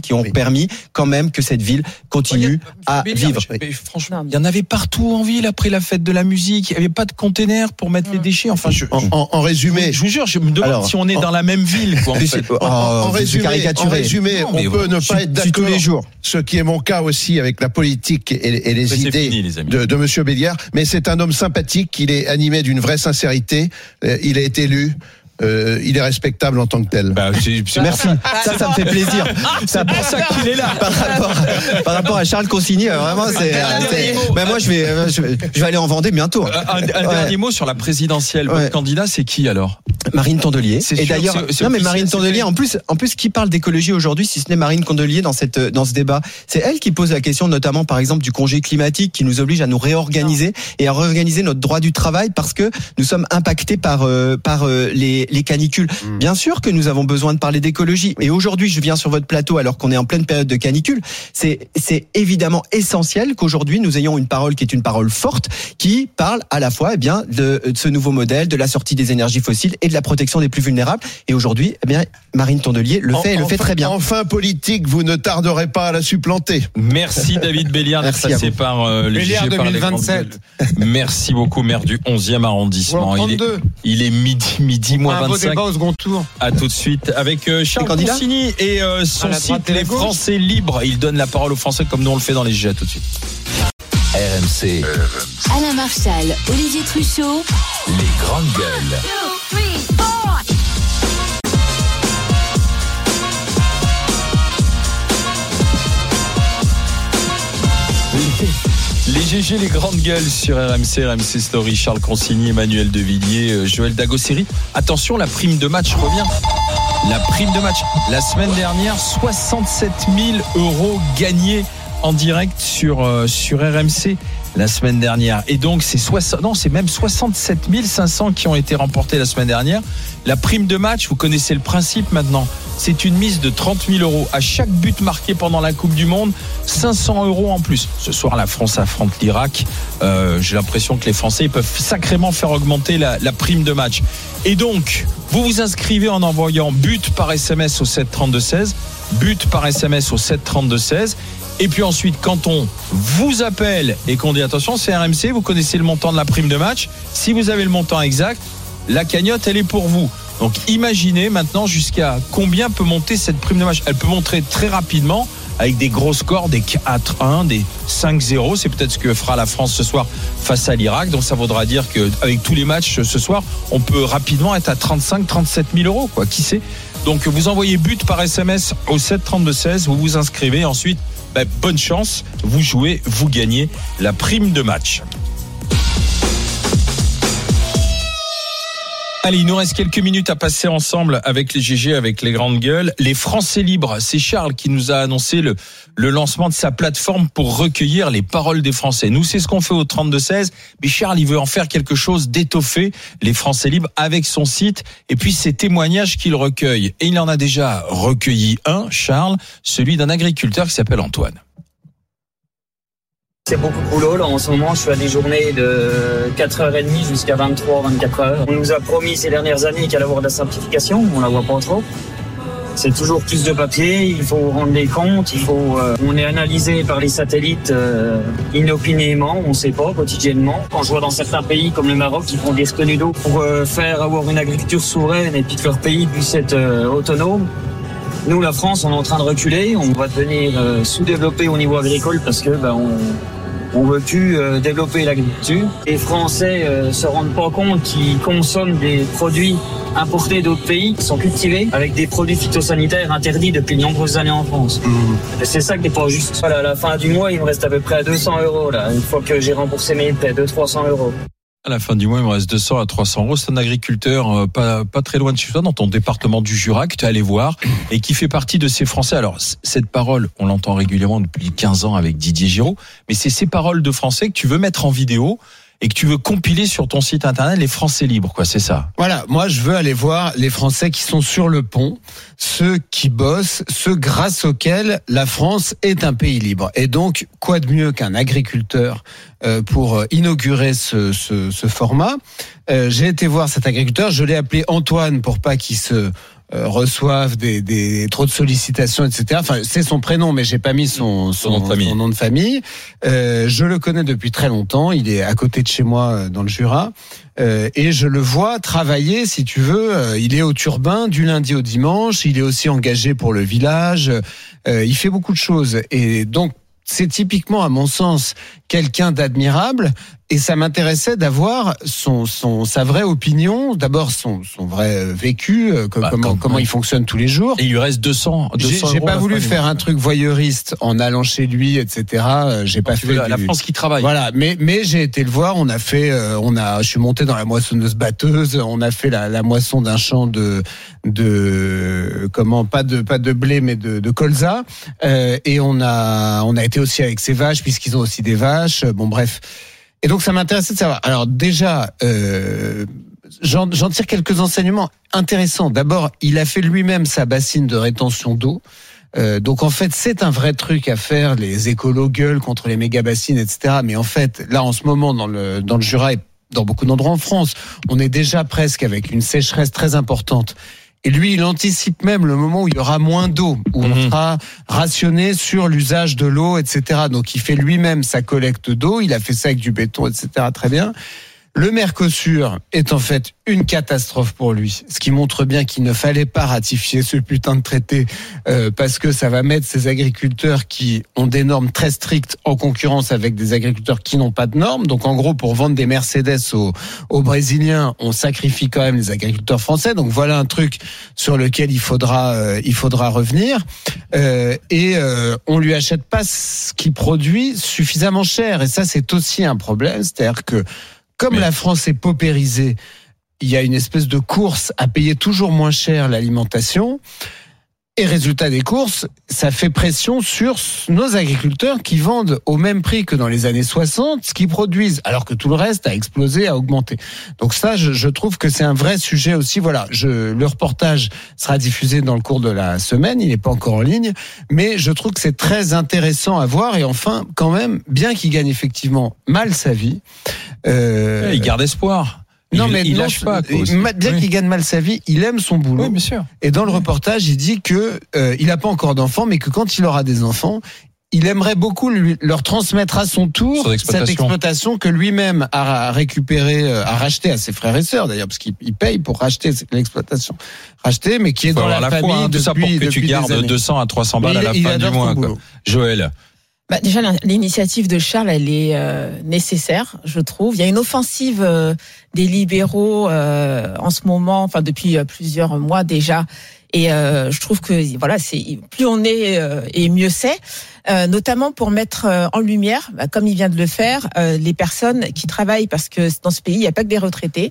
qui ont permis quand même que cette ville continue à vivre. Mais franchement, il y en avait partout en ville après la fête de la musique. Il n'y avait pas de containers pour mettre les déchets. Enfin, en résumé, je vous jure, je me demande si on est dans la même ville. Quoi, en résumé, non, on peut ne pas être d'accord tous les jours. Ce qui est mon cas aussi avec la politique et les idées de Monsieur Béliard. Mais c'est un homme sympathique. Il est animé d'une vraie sincérité. Il a été élu. Il est respectable en tant que tel. Merci. Ça me fait plaisir. C'est pour ça qu'il est là. Par rapport à Charles Consigny, vraiment, mais moi, je vais aller en Vendée bientôt. Un dernier mot sur la présidentielle. Votre candidat, c'est qui alors? Marine Tondelier. Et d'ailleurs, Marine Tondelier, en plus, qui parle d'écologie aujourd'hui, si ce n'est Marine Tondelier dans ce débat, c'est elle qui pose la question, notamment, par exemple, du congé climatique, qui nous oblige à nous réorganiser et à réorganiser notre droit du travail parce que nous sommes impactés par les canicules. Bien sûr que nous avons besoin de parler d'écologie. Et aujourd'hui, je viens sur votre plateau alors qu'on est en pleine période de canicule. C'est évidemment essentiel qu'aujourd'hui nous ayons une parole qui est une parole forte, qui parle à la fois, de ce nouveau modèle, de la sortie des énergies fossiles et de la protection des plus vulnérables. Et aujourd'hui, Marine Tondelier le fait très bien. Enfin politique, vous ne tarderez pas à la supplanter. Merci David Béliard d'être passé par le Béliard 2027. Merci beaucoup, maire du 11e arrondissement. Il est midi moins 25. Débat au second tour. À tout de suite avec Charles Consigny et son site Les Français Libres. Il donne la parole aux Français comme nous on le fait dans les GA. Tout de suite. RMC. Alain Marchal, Olivier Truchot. Les grandes gueules. 2, 3, 4. Les GG, les grandes gueules sur RMC Story, Charles Consigny, Emmanuel Devilliers, Joël Dagosseri. Attention, la prime de match revient. La prime de match. La semaine dernière, 67 000 € gagnés en direct sur RMC la semaine dernière. Et donc, c'est même 67 500 qui ont été remportés la semaine dernière. La prime de match, vous connaissez le principe maintenant. C'est une mise de 30 000 € à chaque but marqué pendant la Coupe du Monde, 500 € en plus. Ce soir, la France affronte l'Irak. J'ai l'impression que les Français peuvent sacrément faire augmenter la prime de match. Et donc, vous vous inscrivez en envoyant but par SMS au 7 32 16, but par SMS au 7 32 16. Et puis ensuite, quand on vous appelle et qu'on dit attention, c'est RMC, vous connaissez le montant de la prime de match. Si vous avez le montant exact, la cagnotte, elle est pour vous. Donc imaginez maintenant jusqu'à combien peut monter cette prime de match. Elle peut monter très rapidement avec des gros scores, des 4-1, des 5-0. C'est peut-être ce que fera la France ce soir face à l'Irak. Donc ça voudra dire qu'avec tous les matchs ce soir, on peut rapidement être à 35-37 000 €. Quoi. Qui sait ? Donc vous envoyez but par SMS au 7 32 16, vous vous inscrivez. Ensuite, bonne chance, vous jouez, vous gagnez la prime de match. Allez, il nous reste quelques minutes à passer ensemble avec les GG, avec les grandes gueules. Les Français libres, c'est Charles qui nous a annoncé le lancement de sa plateforme pour recueillir les paroles des Français. Nous, c'est ce qu'on fait au 32-16, mais Charles, il veut en faire quelque chose d'étoffé, les Français libres, avec son site et puis ses témoignages qu'il recueille. Et il en a déjà recueilli un, Charles, celui d'un agriculteur qui s'appelle Antoine. C'est beaucoup de boulot. Là, en ce moment, je suis à des journées de 4h30 jusqu'à 23-24h. On nous a promis ces dernières années qu'il allait y avoir de la simplification. On la voit pas trop. C'est toujours plus de papier. Il faut rendre des comptes. On est analysé par les satellites inopinément. On ne sait pas quotidiennement. Quand je vois dans certains pays comme le Maroc, ils font des retenues d'eau pour faire avoir une agriculture souveraine et puis que leur pays puisse être autonome. Nous, la France, on est en train de reculer. On va devenir sous-développé au niveau agricole parce que on veut plus développer l'agriculture. Les Français se rendent pas compte qu'ils consomment des produits importés d'autres pays qui sont cultivés avec des produits phytosanitaires interdits depuis de nombreuses années en France. Et c'est ça qui n'est pas juste. Voilà, à la fin du mois, il me reste à peu près à 200 € là. Une fois que j'ai remboursé mes prêts, 200-300 €. À la fin du mois, il me reste 200 à 300 €. C'est un agriculteur pas très loin de chez toi, dans ton département du Jura, que tu es allé voir et qui fait partie de ces Français. Alors, cette parole, on l'entend régulièrement depuis 15 ans avec Didier Giraud, mais c'est ces paroles de Français que tu veux mettre en vidéo et que tu veux compiler sur ton site internet, les Français libres, quoi, c'est ça. Voilà, moi je veux aller voir les Français qui sont sur le pont, ceux qui bossent, ceux grâce auxquels la France est un pays libre. Et donc, quoi de mieux qu'un agriculteur pour inaugurer ce format. J'ai été voir cet agriculteur, je l'ai appelé Antoine pour pas qu'il se reçoivent trop de sollicitations, etc. Enfin, c'est son prénom, mais j'ai pas mis son nom de famille. Je le connais depuis très longtemps. Il est à côté de chez moi, dans le Jura. Et je le vois travailler, si tu veux. Il est au Turbin du lundi au dimanche. Il est aussi engagé pour le village. Il fait beaucoup de choses. Et donc, c'est typiquement, à mon sens, quelqu'un d'admirable. Et ça m'intéressait d'avoir sa vraie opinion, d'abord son vrai vécu, comment il fonctionne tous les jours. Et il lui reste 200 J'ai pas voulu faire un truc voyeuriste en allant chez lui, etc. J'ai pas fait la France qui travaille. Voilà, mais j'ai été le voir. Je suis monté dans la moissonneuse batteuse. On a fait la moisson d'un champ de pas de blé, mais de colza. Et on a été aussi avec ses vaches, puisqu'ils ont aussi des vaches. Bon, bref. Et donc, ça m'intéressait de savoir. Alors, déjà, j'en tire quelques enseignements intéressants. D'abord, il a fait lui-même sa bassine de rétention d'eau. Donc, en fait, c'est un vrai truc à faire. Les écolos gueulent contre les méga-bassines, etc. Mais en fait, là, en ce moment, dans le Jura et dans beaucoup d'endroits en France, on est déjà presque avec une sécheresse très importante. Et lui, il anticipe même le moment où il y aura moins d'eau, où on sera rationné sur l'usage de l'eau, etc. Donc, il fait lui-même sa collecte d'eau. Il a fait ça avec du béton, etc. Très bien. Le Mercosur est en fait une catastrophe pour lui, ce qui montre bien qu'il ne fallait pas ratifier ce putain de traité parce que ça va mettre ces agriculteurs qui ont des normes très strictes en concurrence avec des agriculteurs qui n'ont pas de normes. Donc en gros, pour vendre des Mercedes aux Brésiliens, on sacrifie quand même les agriculteurs français. Donc voilà un truc sur lequel il faudra revenir. On lui achète pas ce qu'il produit suffisamment cher. Et ça, c'est aussi un problème. C'est-à-dire que comme la France est paupérisée, il y a une espèce de course à payer toujours moins cher l'alimentation. Et résultat des courses, ça fait pression sur nos agriculteurs qui vendent au même prix que dans les années 60 ce qu'ils produisent, alors que tout le reste a explosé, a augmenté. Donc ça, je trouve que c'est un vrai sujet aussi. Voilà, le reportage sera diffusé dans le cours de la semaine, il n'est pas encore en ligne, mais je trouve que c'est très intéressant à voir. Et enfin, quand même, bien qu'il gagne effectivement mal sa vie, il garde espoir. Il lâche pas. Bien qu'il gagne mal sa vie, il aime son boulot. Oui, bien sûr. Et dans le reportage, il dit que il n'a pas encore d'enfants, mais que quand il aura des enfants, il aimerait beaucoup leur transmettre à son tour cette exploitation que lui-même a récupérée, a racheté à ses frères et sœurs d'ailleurs, parce qu'il paye pour racheter l'exploitation. Racheter, mais qui est dans la famille tout ça pour que tu gardes 200 à 300 balles à la fin du mois. Joël. Déjà, l'initiative de Charles, elle est nécessaire, je trouve. Il y a une offensive des libéraux en ce moment, enfin depuis plusieurs mois déjà. Et je trouve que voilà, c'est plus on est et mieux c'est. Notamment pour mettre en lumière, comme il vient de le faire, les personnes qui travaillent, parce que dans ce pays, il n'y a pas que des retraités.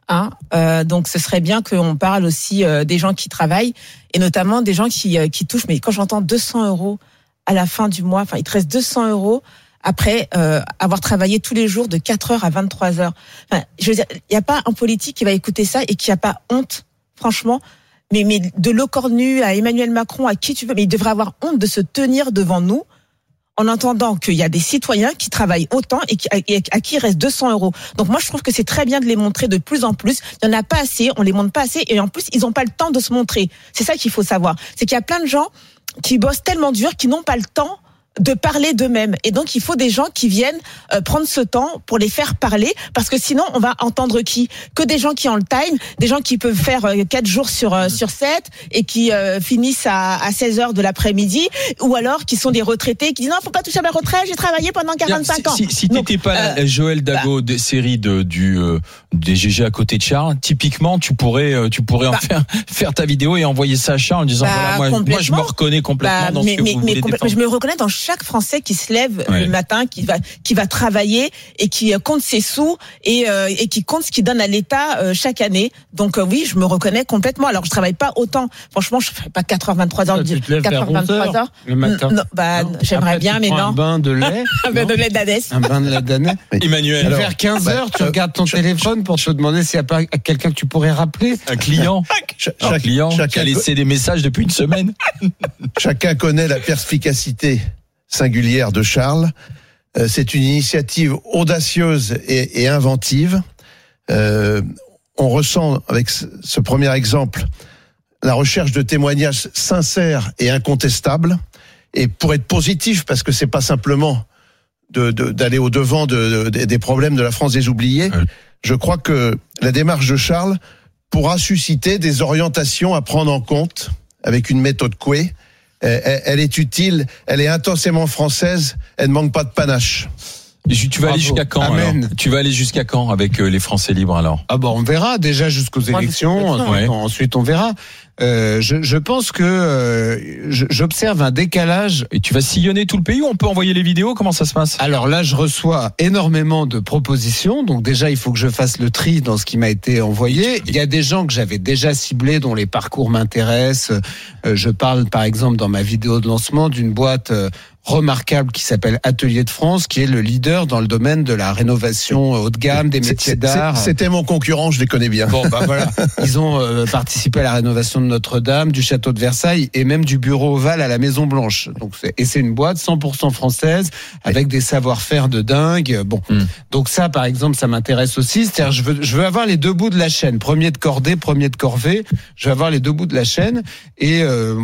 Donc ce serait bien qu'on parle aussi des gens qui travaillent, et notamment des gens qui touchent. Mais quand j'entends 200 € à la fin du mois, enfin il te reste 200 € après avoir travaillé tous les jours de 4h à 23h. Enfin, je veux dire, il n'y a pas un politique qui va écouter ça et qui n'a pas honte, franchement. Mais de Lecornu à Emmanuel Macron, à qui tu veux, mais il devrait avoir honte de se tenir devant nous en entendant qu'il y a des citoyens qui travaillent autant et à qui il reste 200 €. Donc moi, je trouve que c'est très bien de les montrer de plus en plus. Il n'y en a pas assez, on les montre pas assez, et en plus, ils n'ont pas le temps de se montrer. C'est ça qu'il faut savoir. C'est qu'il y a plein de gens qui bossent tellement dur qu'ils n'ont pas le temps de parler d'eux-mêmes. Et donc, il faut des gens qui viennent prendre ce temps pour les faire parler, parce que sinon, on va entendre qui? Que des gens qui ont le time, des gens qui peuvent faire 4 jours sur 7 et qui finissent à 16h de l'après-midi, ou alors qui sont des retraités qui disent non, faut pas toucher à ma retraite, j'ai travaillé pendant 45 ans. Si t'étais pas Joël Dago des séries des GG à côté de Charles, typiquement, tu pourrais faire ta vidéo et envoyer ça à Charles en disant voilà, moi je me reconnais complètement dans ce que vous voulez défendre. Je me reconnais dans chaque Français qui se lève le matin, qui va travailler et qui compte ses sous et qui compte ce qu'il donne à l'État chaque année. Donc oui, je me reconnais complètement. Alors je travaille pas autant. Franchement, je fais pas 4h23h. 4h23h le matin. Non, j'aimerais après, bien, mais non. Un bain de lait. Un bain de lait d'Adès. Un bain de lait d'Adès. Emmanuel. Vers 15h, tu regardes ton téléphone pour te demander s'il n'y a pas quelqu'un que tu pourrais rappeler. Un client. Un client qui a laissé des messages depuis une semaine. Chacun connaît la perspicacité singulière de Charles. C'est une initiative audacieuse et inventive. On ressent avec ce premier exemple la recherche de témoignages sincères et incontestables. Et pour être positif, parce que c'est pas simplement d'aller au devant des problèmes de la France des oubliés, je crois que la démarche de Charles pourra susciter des orientations à prendre en compte avec une méthode Coué. Elle est utile, elle est intensément française, elle ne manque pas de panache. Tu vas aller jusqu'à quand alors ? Tu vas aller jusqu'à quand avec les Français libres alors ? Ah bon, on verra déjà jusqu'aux élections. Ensuite, on verra. Je pense que j'observe un décalage. Et tu vas sillonner tout le pays ou on peut envoyer les vidéos ? Comment ça se passe ? Alors là, je reçois énormément de propositions. Donc déjà, il faut que je fasse le tri dans ce qui m'a été envoyé. Il y a des gens que j'avais déjà ciblés, dont les parcours m'intéressent. Je parle par exemple dans ma vidéo de lancement d'une boîte remarquable qui s'appelle Atelier de France, qui est le leader dans le domaine de la rénovation haut de gamme, des métiers d'art. C'était mon concurrent, je les connais bien. Bon, bah voilà. Ils ont participé à la rénovation de Notre-Dame, du château de Versailles et même du bureau ovale à la Maison Blanche. Donc c'est une boîte 100% française avec des savoir-faire de dingue. Bon, donc ça, par exemple, ça m'intéresse aussi. C'est-à-dire, je veux avoir les deux bouts de la chaîne. Premier de cordée, premier de corvée. Je veux avoir les deux bouts de la chaîne et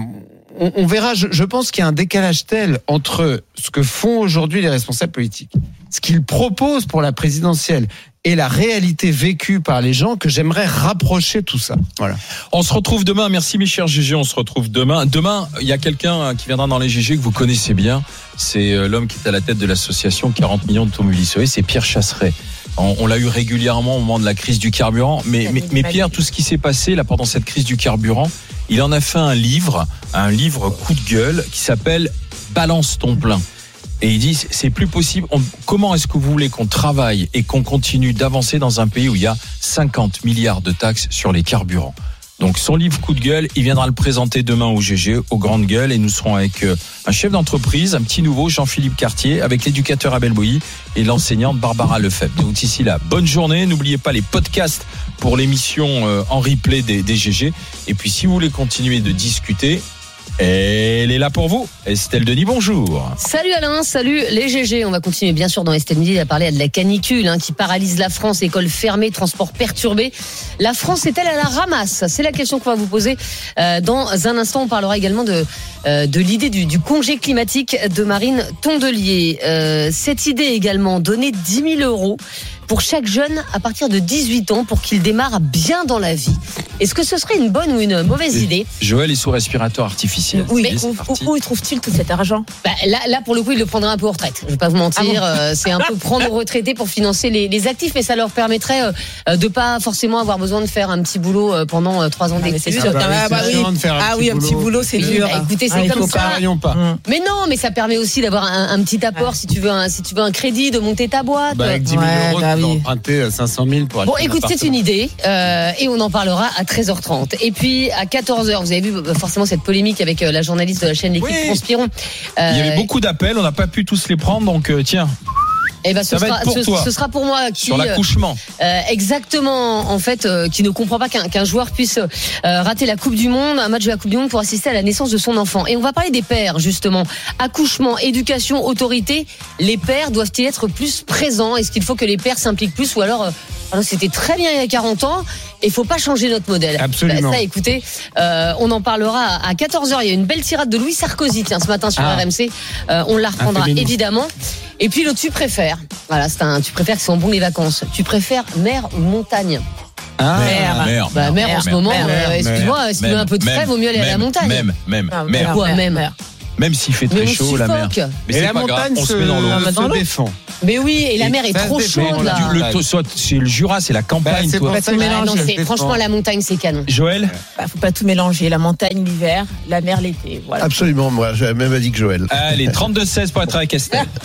on verra, je pense qu'il y a un décalage tel entre ce que font aujourd'hui les responsables politiques, ce qu'ils proposent pour la présidentielle et la réalité vécue par les gens, que j'aimerais rapprocher tout ça. Voilà. On se retrouve demain. Merci mes chers GG, on se retrouve demain. Demain, il y a quelqu'un qui viendra dans les GG que vous connaissez bien. C'est l'homme qui est à la tête de l'association 40 millions d'automobilistes sauvés, c'est Pierre Chasseret. On l'a eu régulièrement au moment de la crise du carburant. Mais Pierre, tout ce qui s'est passé là pendant cette crise du carburant, il en a fait un livre coup de gueule qui s'appelle Balance ton plein. Et il dit, c'est plus possible. Comment est-ce que vous voulez qu'on travaille et qu'on continue d'avancer dans un pays où il y a 50 milliards de taxes sur les carburants ? Donc son livre coup de gueule, il viendra le présenter demain au GG, aux Grandes Gueules, et nous serons avec un chef d'entreprise, un petit nouveau, Jean-Philippe Cartier, avec l'éducateur Abel Bouilly et l'enseignante Barbara Lefebvre. Donc d'ici là, bonne journée, n'oubliez pas les podcasts pour l'émission en replay des GG. Et puis si vous voulez continuer de discuter, elle est là pour vous. Estelle Denis, bonjour. Salut Alain, salut les GG. On va continuer bien sûr dans Estelle Midi à parler de la canicule qui paralyse la France, écoles fermées, transports perturbés. La France est-elle à la ramasse ? C'est la question qu'on va vous poser dans un instant. On parlera également de l'idée du congé climatique de Marine Tondelier. Cette idée également, donner 10 000 € pour chaque jeune à partir de 18 ans pour qu'il démarre bien dans la vie. Est-ce que ce serait une bonne ou une mauvaise idée ? Joël est sous respirateur artificiel. Oui, mais où trouve-t-il tout cet argent ? Là, pour le coup, il le prendrait un peu en retraite. Je ne vais pas vous mentir. C'est un peu prendre aux retraités pour financer les actifs, mais ça leur permettrait de pas forcément avoir besoin de faire un petit boulot pendant 3 ans d'études. C'est sûr. Un petit boulot, c'est dur. Écoutez, c'est comme ça. Mais non, mais ça permet aussi d'avoir un petit apport si tu veux un crédit, de monter ta boîte. Avec 10 000 €, tu peux emprunter 500 000 pour acheter. Bon, écoute, c'est une idée et on en parlera à 13h30. Et puis à 14h, vous avez vu forcément cette polémique avec la journaliste de la chaîne L'équipe Transpiron. Il y avait beaucoup d'appels, on n'a pas pu tous les prendre, donc tiens. Eh ben, ce sera pour moi qui, sur l'accouchement. Exactement, en fait, qui ne comprend pas qu'un joueur puisse rater la Coupe du Monde, un match de la Coupe du Monde pour assister à la naissance de son enfant. Et on va parler des pères, justement. Accouchement, éducation, autorité. Les pères doivent-ils être plus présents ? Est-ce qu'il faut que les pères s'impliquent plus ? Ou alors c'était très bien il y a 40 ans et il faut pas changer notre modèle. Absolument. Ça, écoutez, on en parlera à 14h. Il y a une belle tirade de Louis Sarkozy, ce matin sur RMC. On la reprendra évidemment. Et puis le tu préfères. Voilà, tu préfères que c'est en bon les vacances. Tu préfères mer ou montagne ? Mer en ce moment. Excuse-moi, si tu veux un peu de frais, vaut mieux aller à la montagne. Même s'il fait très chaud, la mer. Mais c'est la montagne on se met dans l'eau. Se défend. Mais oui, et la mer est trop chaude là. C'est le Jura, c'est la campagne. Franchement, la montagne, c'est canon. Joël ? Faut pas tout mélanger. La montagne l'hiver, la mer l'été. Voilà. Absolument, moi, j'avais même dit que Joël. Allez, 32-16 pour être avec Estelle.